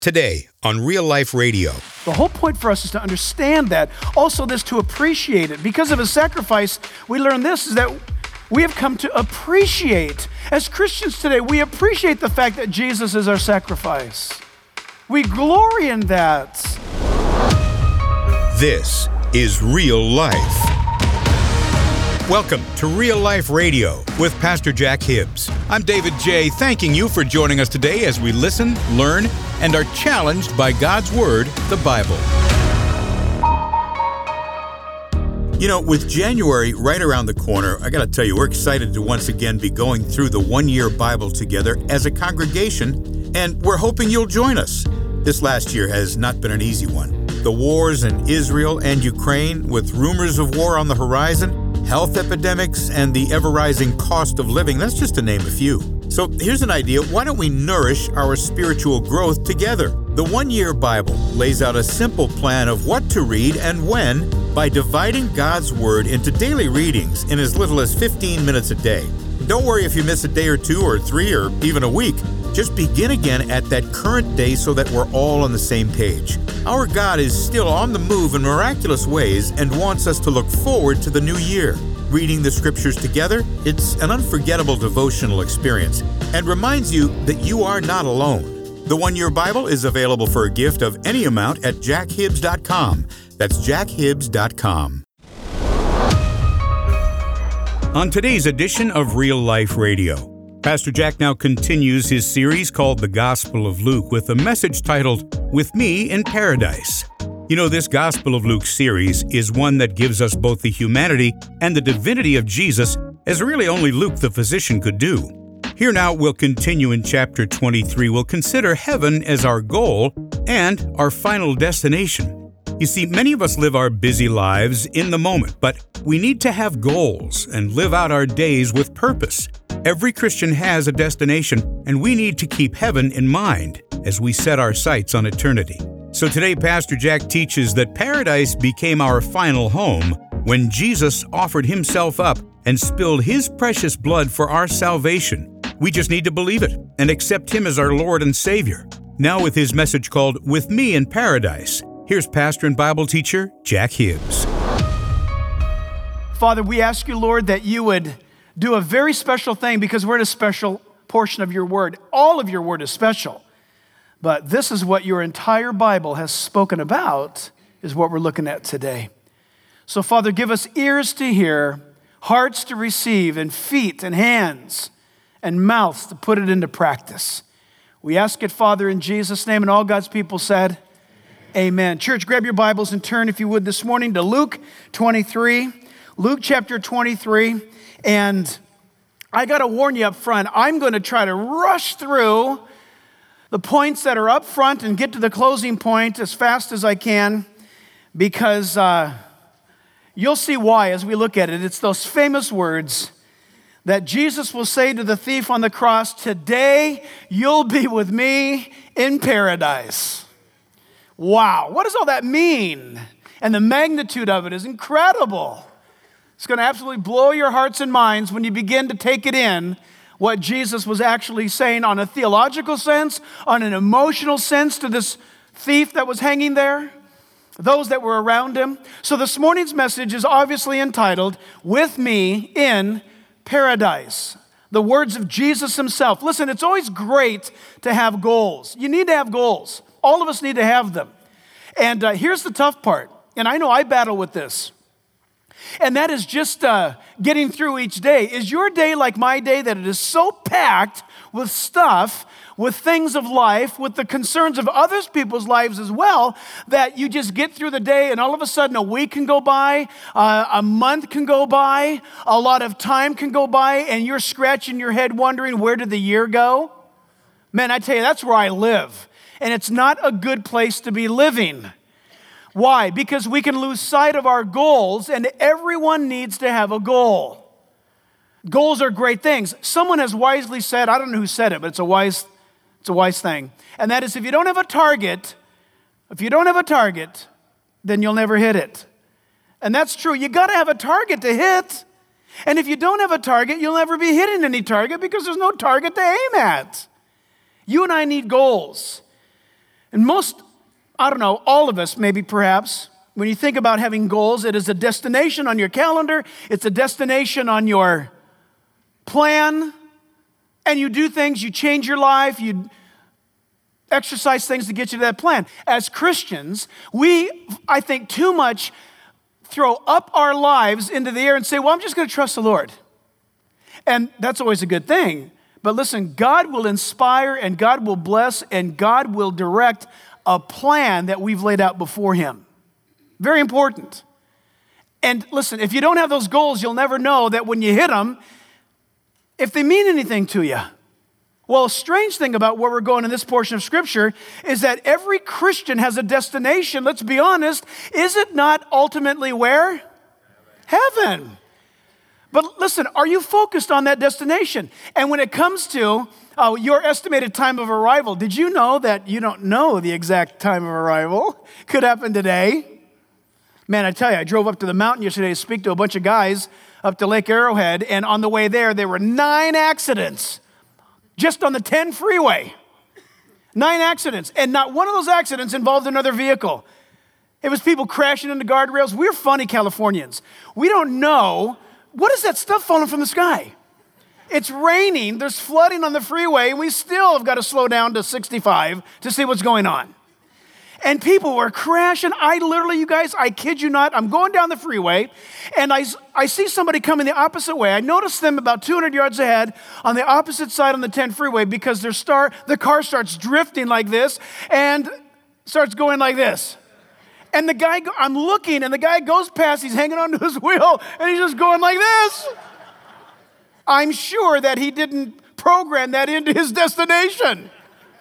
Today on Real Life Radio. The whole point for us is to understand that. Also this to appreciate it. Because of his sacrifice, we learn this, is that we have come to appreciate. As Christians today, we appreciate the fact that Jesus is our sacrifice. We glory in that. This is Real Life. Welcome to Real Life Radio with Pastor Jack Hibbs. I'm David J., thanking you for joining us today as we listen, learn, and are challenged by God's Word, the Bible. You know, with January right around the corner, I got to tell you, we're excited to once again be going through the one-year Bible together as a congregation, and we're hoping you'll join us. This last year has not been an easy one. The wars in Israel and Ukraine, with rumors of war on the horizon, health epidemics, and the ever-rising cost of living, that's just to name a few. So here's an idea. Why don't we nourish our spiritual growth together? The One-Year Bible lays out a simple plan of what to read and when by dividing God's Word into daily readings in as little as 15 minutes a day. Don't worry if you miss a day or two or three or even a week. Just begin again at that current day so that we're all on the same page. Our God is still on the move in miraculous ways and wants us to look forward to the new year. Reading the scriptures together, it's an unforgettable devotional experience and reminds you that you are not alone. The One-Year Bible is available for a gift of any amount at jackhibbs.com. That's jackhibbs.com. On today's edition of Real Life Radio, Pastor Jack now continues his series called The Gospel of Luke with a message titled, With Me in Paradise. You know, this Gospel of Luke series is one that gives us both the humanity and the divinity of Jesus, as really only Luke the physician could do. Here now we'll continue in chapter 23. We'll consider heaven as our goal and our final destination. You see, many of us live our busy lives in the moment, but we need to have goals and live out our days with purpose. Every Christian has a destination, and we need to keep heaven in mind as we set our sights on eternity. So today, Pastor Jack teaches that paradise became our final home when Jesus offered himself up and spilled his precious blood for our salvation. We just need to believe it and accept him as our Lord and Savior. Now with his message called With Me in Paradise, here's pastor and Bible teacher Jack Hibbs. Father, we ask you, Lord, that you would do a very special thing because we're in a special portion of your word. All of your word is special. But this is what your entire Bible has spoken about, is what we're looking at today. So, Father, give us ears to hear, hearts to receive, and feet and hands and mouths to put it into practice. We ask it, Father, in Jesus' name, and all God's people said, Amen. Church, grab your Bibles and turn, if you would, this morning to Luke 23. Luke chapter 23. And I got to warn you up front, I'm going to try to rush through the points that are up front and get to the closing point as fast as I can, because you'll see why as we look at it. It's those famous words that Jesus will say to the thief on the cross, "Today you'll be with me in paradise." Wow, what does all that mean? And the magnitude of it is incredible. It's going to absolutely blow your hearts and minds when you begin to take it in, what Jesus was actually saying on a theological sense, on an emotional sense to this thief that was hanging there, those that were around him. So this morning's message is obviously entitled, With Me in Paradise. The words of Jesus himself. Listen, it's always great to have goals. You need to have goals. All of us need to have them. And here's the tough part, and I know I battle with this. And that is just getting through each day. Is your day like my day, that it is so packed with stuff, with things of life, with the concerns of other people's lives as well, that you just get through the day and all of a sudden a week can go by, a month can go by, a lot of time can go by, and you're scratching your head wondering, where did the year go? Man, I tell you, that's where I live. And it's not a good place to be living. Why? Because we can lose sight of our goals, and everyone needs to have a goal. Goals are great things. Someone has wisely said, I don't know who said it, but it's a wise thing. And that is, if you don't have a target, then you'll never hit it. And that's true. You got to have a target to hit. And if you don't have a target, you'll never be hitting any target because there's no target to aim at. You and I need goals. And most, I don't know, all of us maybe perhaps, when you think about having goals, it is a destination on your calendar, it's a destination on your plan, and you do things, you change your life, you exercise things to get you to that plan. As Christians, we, I think, too much throw up our lives into the air and say, well, I'm just going to trust the Lord. And that's always a good thing. But listen, God will inspire and God will bless and God will direct a plan that we've laid out before Him. Very important. And listen, if you don't have those goals, you'll never know that when you hit them, if they mean anything to you. Well, a strange thing about where we're going in this portion of Scripture is that every Christian has a destination. Let's be honest. Is it not ultimately where? Heaven. But listen, are you focused on that destination? And when it comes to your estimated time of arrival, did you know that you don't know the exact time of arrival? Could happen today. Man, I tell you, I drove up to the mountain yesterday to speak to a bunch of guys up to Lake Arrowhead, and on the way there were 9 accidents just on the 10 freeway. 9 accidents, and not one of those accidents involved another vehicle. It was people crashing into guardrails. We're funny Californians. We don't know, what is that stuff falling from the sky? It's raining, there's flooding on the freeway, and we still have got to slow down to 65 to see what's going on. And people were crashing. I literally, you guys, I kid you not, I'm going down the freeway, and I see somebody coming the opposite way. I notice them about 200 yards ahead on the opposite side on the 10 freeway because the car starts drifting like this and starts going like this. And the guy, I'm looking, and the guy goes past, he's hanging onto his wheel, and he's just going like this. I'm sure that he didn't program that into his destination.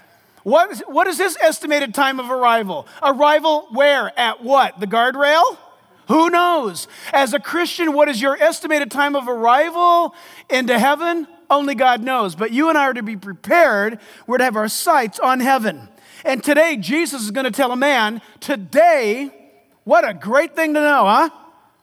What is his estimated time of arrival? Arrival where? At what? The guardrail? Who knows? As a Christian, what is your estimated time of arrival into heaven? Only God knows. But you and I are to be prepared. We're to have our sights on heaven. And today, Jesus is going to tell a man, today, what a great thing to know, huh?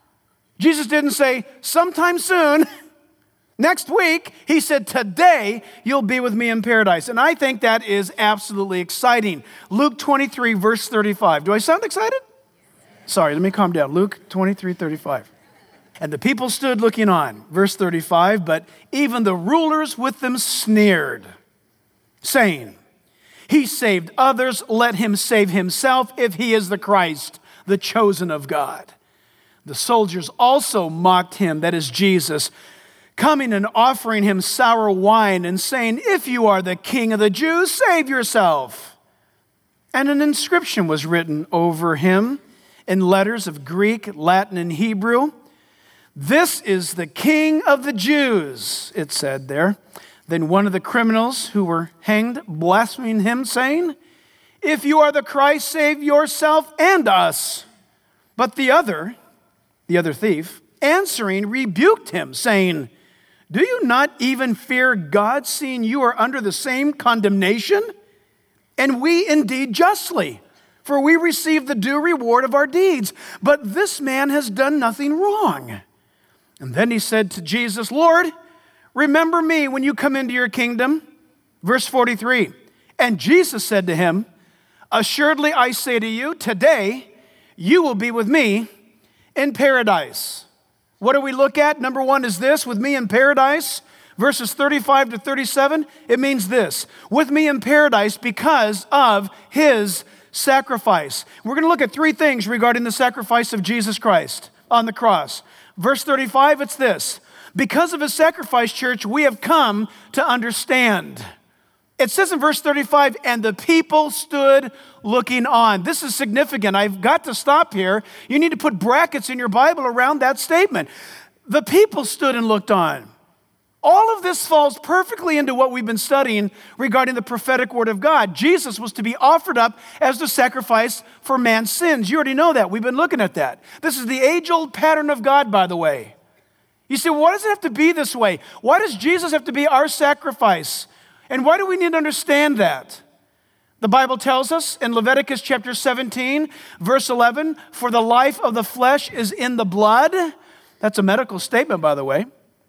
Jesus didn't say, sometime soon. Next week, he said, today you'll be with me in paradise. And I think that is absolutely exciting. Luke 23, verse 35. Do I sound excited? Sorry, let me calm down. Luke 23, 35. And the people stood looking on. Verse 35, but even the rulers with them sneered, saying, he saved others, let him save himself if he is the Christ, the chosen of God. The soldiers also mocked him, that is Jesus, coming and offering him sour wine and saying, if you are the king of the Jews, save yourself. And an inscription was written over him in letters of Greek, Latin, and Hebrew. This is the King of the Jews, it said there. Then one of the criminals who were hanged blasphemed him, saying, if you are the Christ, save yourself and us. But the other thief, answering, rebuked him, saying, do you not even fear God, seeing you are under the same condemnation? And we indeed justly, for we receive the due reward of our deeds. But this man has done nothing wrong. And then he said to Jesus, Lord, remember me when you come into your kingdom. Verse 43, and Jesus said to him, assuredly I say to you, today you will be with me in paradise. What do we look at? Number one is this, with me in paradise. Verses 35 to 37, it means this, with me in paradise because of his sacrifice. We're going to look at 3 things regarding the sacrifice of Jesus Christ on the cross. Verse 35, it's this, because of his sacrifice, church, we have come to understand. It says in verse 35, and the people stood looking on. This is significant. I've got to stop here. You need to put brackets in your Bible around that statement. The people stood and looked on. All of this falls perfectly into what we've been studying regarding the prophetic word of God. Jesus was to be offered up as the sacrifice for man's sins. You already know that. We've been looking at that. This is the age-old pattern of God, by the way. You say, why does it have to be this way? Why does Jesus have to be our sacrifice? And why do we need to understand that? The Bible tells us in Leviticus chapter 17, verse 11, for the life of the flesh is in the blood. That's a medical statement, by the way.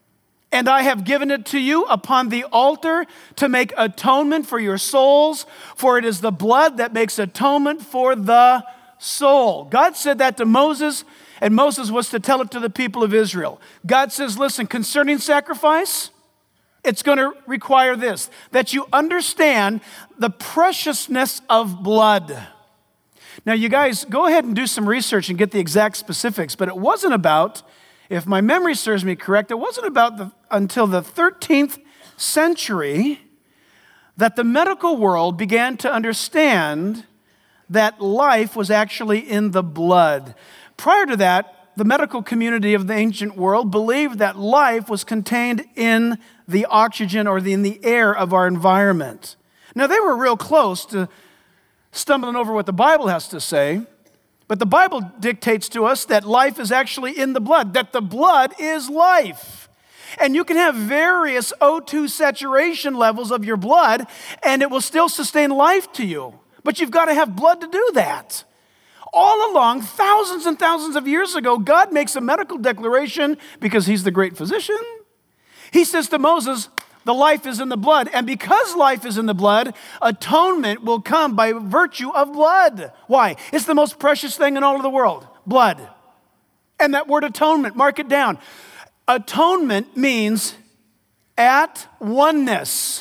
And I have given it to you upon the altar to make atonement for your souls, for it is the blood that makes atonement for the soul. God said that to Moses, and Moses was to tell it to the people of Israel. God says, listen, concerning sacrifice, it's going to require this, that you understand the preciousness of blood. Now, you guys, go ahead and do some research and get the exact specifics, but it wasn't about, if my memory serves me correct, it wasn't about until the 13th century that the medical world began to understand that life was actually in the blood. Prior to that, the medical community of the ancient world believed that life was contained in the oxygen or in the air of our environment. Now, they were real close to stumbling over what the Bible has to say, but the Bible dictates to us that life is actually in the blood, that the blood is life. And you can have various O2 saturation levels of your blood, and it will still sustain life to you. But you've got to have blood to do that. All along, thousands and thousands of years ago, God makes a medical declaration because he's the great physician. He says to Moses, the life is in the blood. And because life is in the blood, atonement will come by virtue of blood. Why? It's the most precious thing in all of the world, blood. And that word atonement, mark it down. Atonement means at oneness.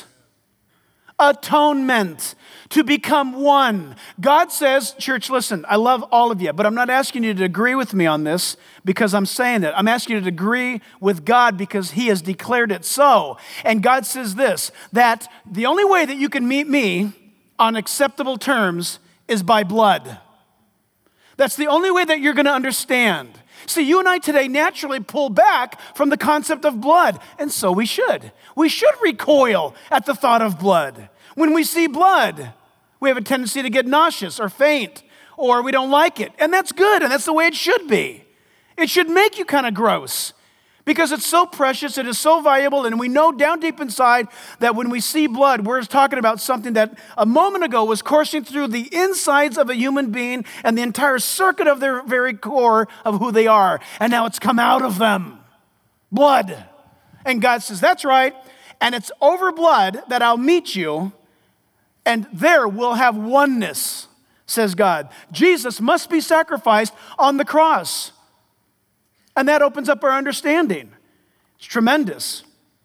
Atonement, to become one. God says, church, listen, I love all of you, but I'm not asking you to agree with me on this because I'm saying it. I'm asking you to agree with God because he has declared it so. And God says this, that the only way that you can meet me on acceptable terms is by blood. That's the only way that you're going to understand. See, you and I today naturally pull back from the concept of blood, and so we should. We should recoil at the thought of blood. When we see blood, we have a tendency to get nauseous or faint, or we don't like it. And that's good, and that's the way it should be. It should make you kind of gross because it's so precious, it is so valuable, and we know down deep inside that when we see blood, we're talking about something that a moment ago was coursing through the insides of a human being and the entire circuit of their very core of who they are. And now it's come out of them. Blood. And God says, that's right. And it's over blood that I'll meet you, and there we'll have oneness, says God. Jesus must be sacrificed on the cross. And that opens up our understanding. It's tremendous.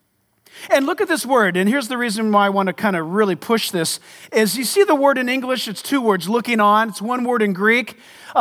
And look at this word, and here's the reason why I want to kind of really push this, is you see the word in English, it's two words, looking on. It's one word in Greek,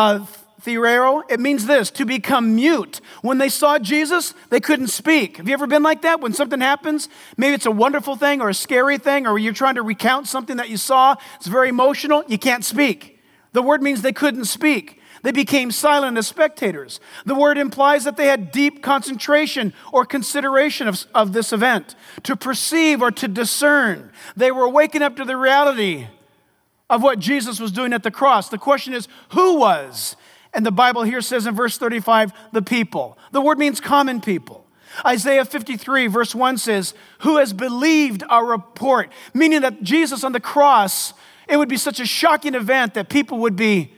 theoreo. It means this, to become mute. When they saw Jesus, they couldn't speak. Have you ever been like that? When something happens, maybe it's a wonderful thing or a scary thing, or you're trying to recount something that you saw, it's very emotional, you can't speak. The word means they couldn't speak. They became silent as spectators. The word implies that they had deep concentration or consideration of this event, to perceive or to discern. They were waking up to the reality of what Jesus was doing at the cross. The question is, who was? And the Bible here says in verse 35, the people. The word means common people. Isaiah 53 verse 1 says, who has believed our report? Meaning that Jesus on the cross, it would be such a shocking event that people would be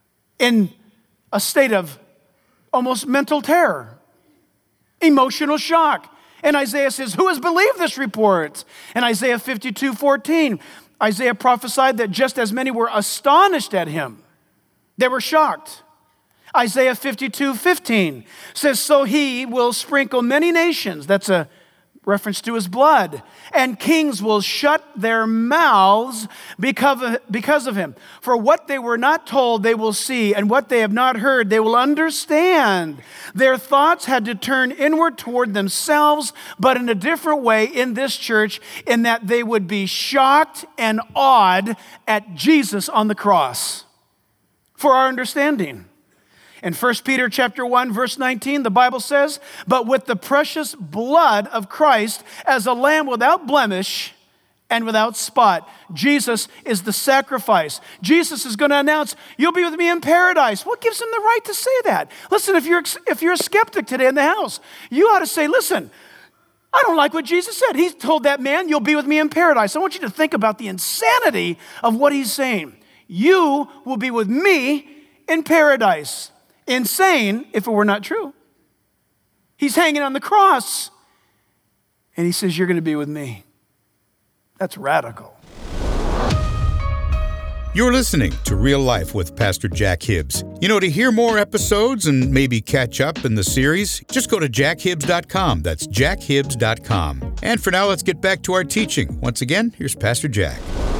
in a state of almost mental terror, emotional shock. And Isaiah says, who has believed this report? And Isaiah 52:14, Isaiah prophesied that just as many were astonished at him, they were shocked. Isaiah 52:15 says, so he will sprinkle many nations. That's a reference to his blood. And kings will shut their mouths because of him. For what they were not told, they will see, and what they have not heard, they will understand. Their thoughts had to turn inward toward themselves, but in a different way in this church, in that they would be shocked and awed at Jesus on the cross. For our understanding. In 1 Peter chapter 1, verse 19, the Bible says, but with the precious blood of Christ as a lamb without blemish and without spot. Jesus is the sacrifice. Jesus is going to announce, you'll be with me in paradise. What gives him the right to say that? Listen, if you're a skeptic today in the house, you ought to say, listen, I don't like what Jesus said. He told that man, you'll be with me in paradise. I want you to think about the insanity of what he's saying. You will be with me in paradise. Insane if it were not true. He's hanging on the cross. And he says, you're going to be with me. That's radical. You're listening to Real Life with Pastor Jack Hibbs. You know, to hear more episodes and maybe catch up in the series, just go to jackhibbs.com. That's jackhibbs.com. And for now, let's get back to our teaching. Once again, here's Pastor Jack.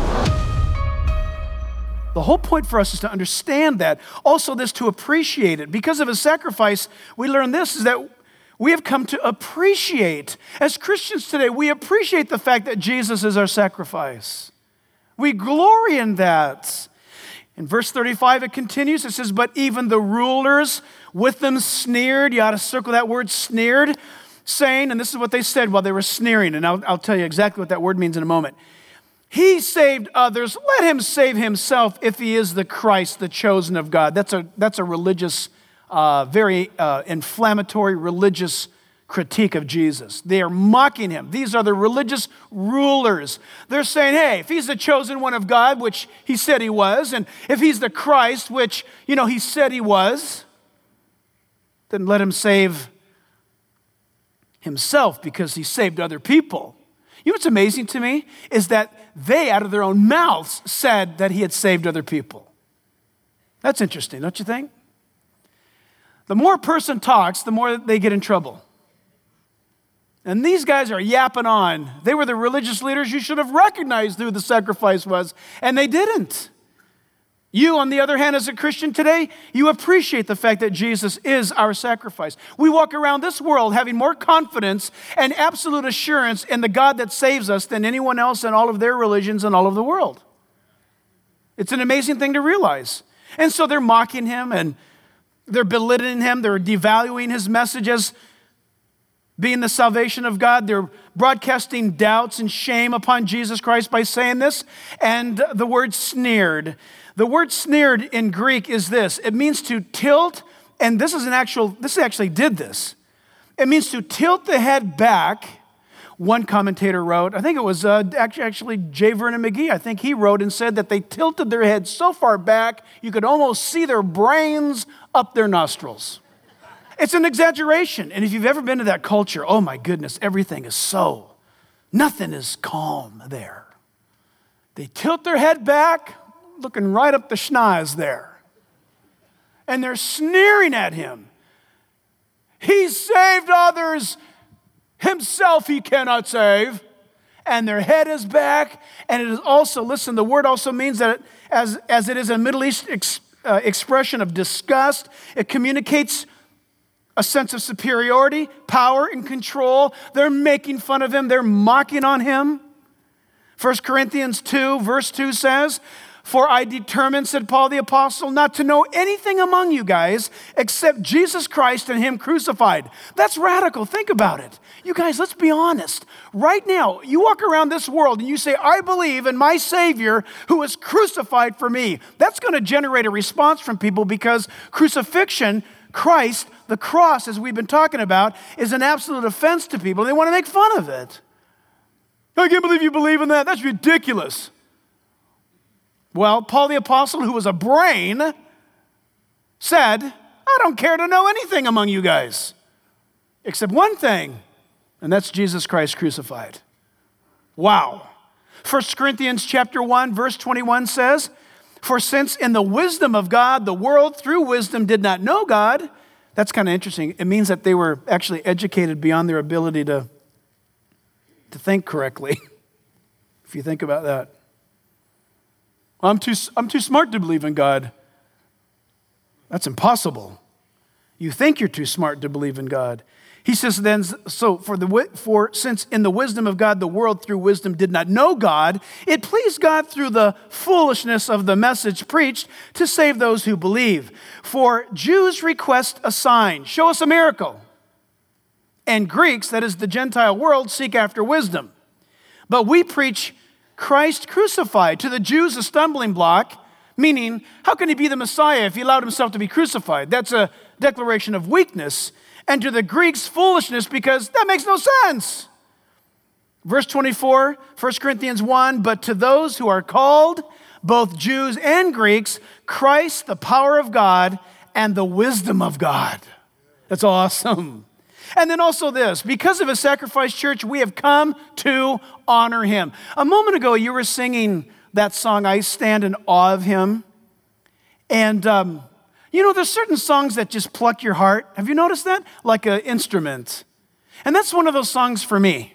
The whole point for us is to understand that. Also, this to appreciate it. Because of his sacrifice, we learn this, is that we have come to appreciate. As Christians today, we appreciate the fact that Jesus is our sacrifice. We glory in that. In verse 35, it continues. It says, but even the rulers with them sneered. You ought to circle that word, sneered, saying, and this is what they said while they were sneering. And I'll tell you exactly what that word means in a moment. He saved others. Let him save himself if he is the Christ, the chosen of God. That's a religious, very inflammatory religious critique of Jesus. They are mocking him. These are the religious rulers. They're saying, hey, if he's the chosen one of God, which he said he was, and if he's the Christ, which, he said he was, then let him save himself because he saved other people. You know what's amazing to me is that they, out of their own mouths, said that he had saved other people. That's interesting, don't you think? The more a person talks, the more they get in trouble. And these guys are yapping on. They were the religious leaders. You should have recognized who the sacrifice was, and they didn't. You, on the other hand, as a Christian today, you appreciate the fact that Jesus is our sacrifice. We walk around this world having more confidence and absolute assurance in the God that saves us than anyone else in all of their religions and all of the world. It's an amazing thing to realize. And so they're mocking him and they're belittling him. They're devaluing his message as being the salvation of God. They're broadcasting doubts and shame upon Jesus Christ by saying this. And the word sneered. The word sneered in Greek is this. It means to tilt, and this actually did this. It means to tilt the head back. One commentator wrote, I think it was actually J. Vernon McGee, I think he wrote and said that they tilted their heads so far back, you could almost see their brains up their nostrils. It's an exaggeration. And if you've ever been to that culture, oh my goodness, nothing is calm there. They tilt their head back, looking right up the schnoz there. And they're sneering at him. He saved others. Himself he cannot save. And their head is back. And it is also, listen, the word also means that as it is a Middle East expression of disgust, it communicates a sense of superiority, power, and control. They're making fun of him. They're mocking on him. 1 Corinthians 2, verse 2 says, for I determined, said Paul the apostle, not to know anything among you guys except Jesus Christ and him crucified. That's radical. Think about it. You guys, let's be honest. Right now, you walk around this world and you say, I believe in my Savior who was crucified for me. That's going to generate a response from people because crucifixion, Christ, the cross, as we've been talking about, is an absolute offense to people. They want to make fun of it. I can't believe you believe in that. That's ridiculous. Well, Paul the apostle, who was a brain, said, I don't care to know anything among you guys, except one thing, and that's Jesus Christ crucified. Wow. 1 Corinthians chapter 1, verse 21 says, for since in the wisdom of God, the world through wisdom did not know God. That's kind of interesting. It means that they were actually educated beyond their ability to think correctly, if you think about that. I'm too smart to believe in God. That's impossible. You think you're too smart to believe in God. He says then, so since in the wisdom of God, the world through wisdom did not know God, it pleased God through the foolishness of the message preached to save those who believe. For Jews request a sign, show us a miracle. And Greeks, that is the Gentile world, seek after wisdom. But we preach Christ crucified, to the Jews a stumbling block, meaning, how can he be the Messiah if he allowed himself to be crucified? That's a declaration of weakness. And to the Greeks, foolishness, because that makes no sense. Verse 24, 1 Corinthians 1, but to those who are called, both Jews and Greeks, Christ, the power of God and the wisdom of God. That's awesome. And then also this, because of his sacrifice, church, we have come to honor him. A moment ago, you were singing that song, I Stand in Awe of Him. And, there's certain songs that just pluck your heart. Have you noticed that? Like an instrument. And that's one of those songs for me.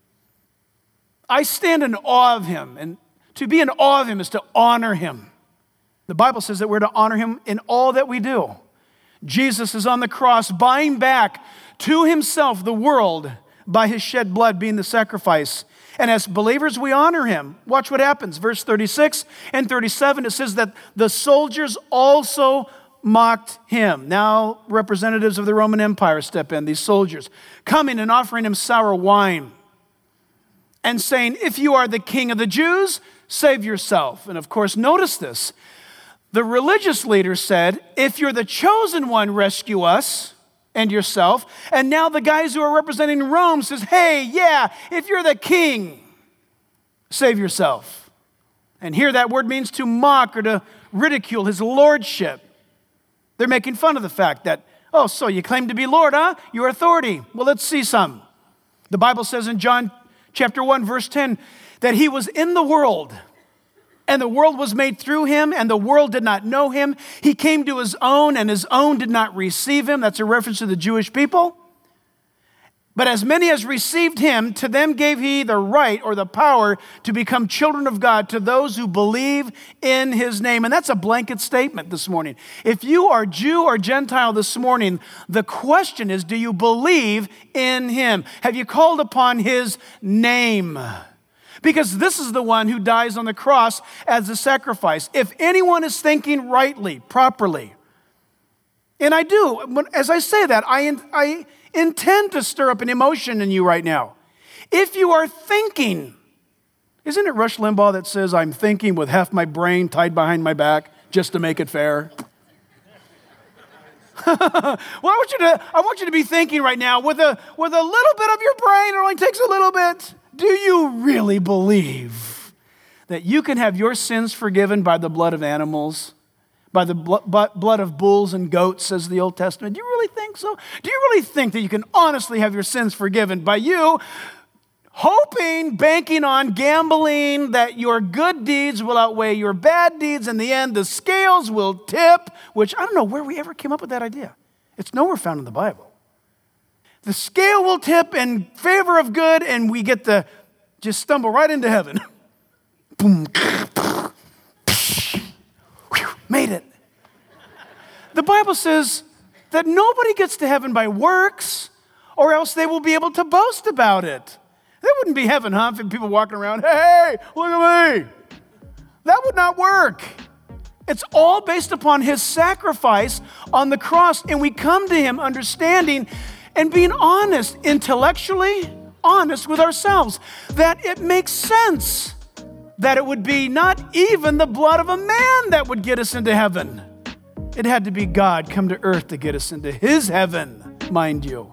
I stand in awe of him. And to be in awe of him is to honor him. The Bible says that we're to honor him in all that we do. Jesus is on the cross, buying back to himself the world by his shed blood being the sacrifice. And as believers, we honor him. Watch what happens. Verse 36 and 37, it says that the soldiers also mocked him. Now representatives of the Roman Empire step in, these soldiers, coming and offering him sour wine and saying, if you are the king of the Jews, save yourself. And of course, notice this. The religious leaders said, if you're the chosen one, rescue us and yourself. And now the guys who are representing Rome says, hey, yeah, if you're the king, save yourself. And here that word means to mock or to ridicule his lordship. They're making fun of the fact that, oh, so you claim to be Lord, huh? Your authority. Well, let's see some. The Bible says in John chapter 1, verse 10, that he was in the world, and the world was made through him, and the world did not know him. He came to his own, and his own did not receive him. That's a reference to the Jewish people. But as many as received him, to them gave he the right or the power to become children of God, to those who believe in his name. And that's a blanket statement this morning. If you are Jew or Gentile this morning, the question is, do you believe in him? Have you called upon his name? Because this is the one who dies on the cross as a sacrifice. If anyone is thinking rightly, properly, and I do, as I say that, I intend to stir up an emotion in you right now. If you are thinking, isn't it Rush Limbaugh that says, I'm thinking with half my brain tied behind my back just to make it fair? Well, I want you to be thinking right now with a little bit of your brain. It only takes a little bit. Do you really believe that you can have your sins forgiven by the blood of animals? By the blood of bulls and goats, says the Old Testament. Do you really think so? Do you really think that you can honestly have your sins forgiven by you hoping, banking on, gambling that your good deeds will outweigh your bad deeds? In the end, the scales will tip, which I don't know where we ever came up with that idea. It's nowhere found in the Bible. The scale will tip in favor of good, and we get to just stumble right into heaven. Boom. Made it. The Bible says that nobody gets to heaven by works, or else they will be able to boast about it. That wouldn't be heaven, huh? If people walking around, hey, look at me. That would not work. It's all based upon his sacrifice on the cross, and we come to him understanding and being honest, intellectually honest with ourselves, that it makes sense that it would be not even the blood of a man that would get us into heaven. It had to be God come to earth to get us into his heaven, mind you.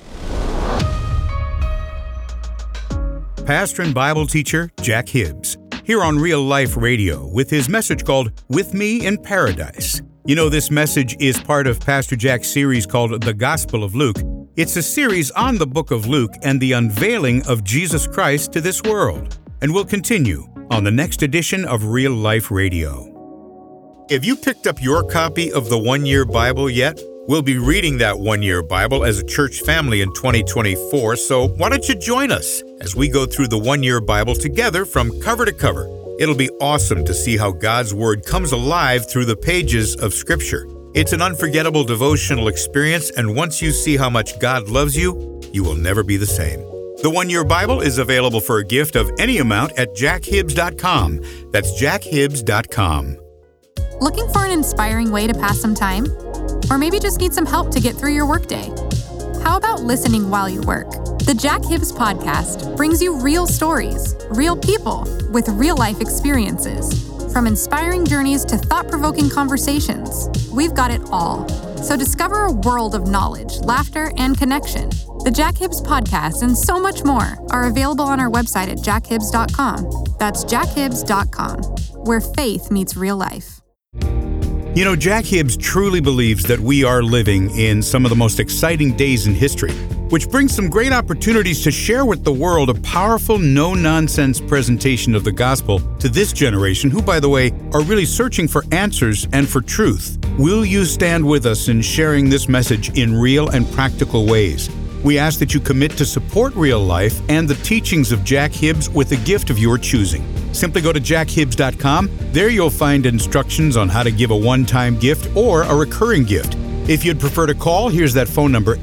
Pastor and Bible teacher Jack Hibbs, here on Real Life Radio with his message called With Me in Paradise. You know, this message is part of Pastor Jack's series called The Gospel of Luke. It's a series on the book of Luke and the unveiling of Jesus Christ to this world. And we'll continue on the next edition of Real Life Radio. Have you picked up your copy of the One Year Bible yet? We'll be reading that One Year Bible as a church family in 2024, so why don't you join us as we go through the One Year Bible together from cover to cover. It'll be awesome to see how God's Word comes alive through the pages of Scripture. It's an unforgettable devotional experience, and once you see how much God loves you, you will never be the same. The One Year Bible is available for a gift of any amount at jackhibbs.com. That's jackhibbs.com. Looking for an inspiring way to pass some time? Or maybe just need some help to get through your workday? How about listening while you work? The Jack Hibbs Podcast brings you real stories, real people with real-life experiences. From inspiring journeys to thought-provoking conversations, we've got it all. So discover a world of knowledge, laughter, and connection. The Jack Hibbs Podcast and so much more are available on our website at jackhibbs.com. That's jackhibbs.com, where faith meets real life. You know, Jack Hibbs truly believes that we are living in some of the most exciting days in history. which brings some great opportunities to share with the world a powerful, no-nonsense presentation of the gospel to this generation who, by the way, are really searching for answers and for truth. Will you stand with us in sharing this message in real and practical ways? We ask that you commit to support Real Life and the teachings of Jack Hibbs with a gift of your choosing. Simply go to jackhibbs.com. There you'll find instructions on how to give a one-time gift or a recurring gift. If you'd prefer to call, here's that phone number,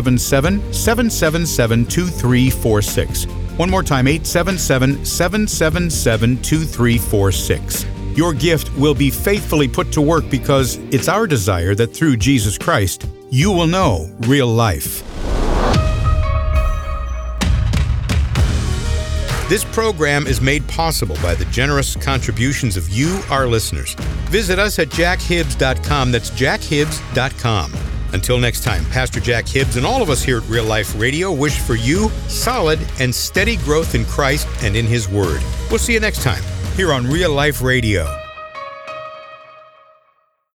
877-777-2346. One more time, 877-777-2346. Your gift will be faithfully put to work because it's our desire that through Jesus Christ, you will know real life. This program is made possible by the generous contributions of you, our listeners. Visit us at jackhibbs.com. That's jackhibbs.com. Until next time, Pastor Jack Hibbs and all of us here at Real Life Radio wish for you solid and steady growth in Christ and in His Word. We'll see you next time here on Real Life Radio.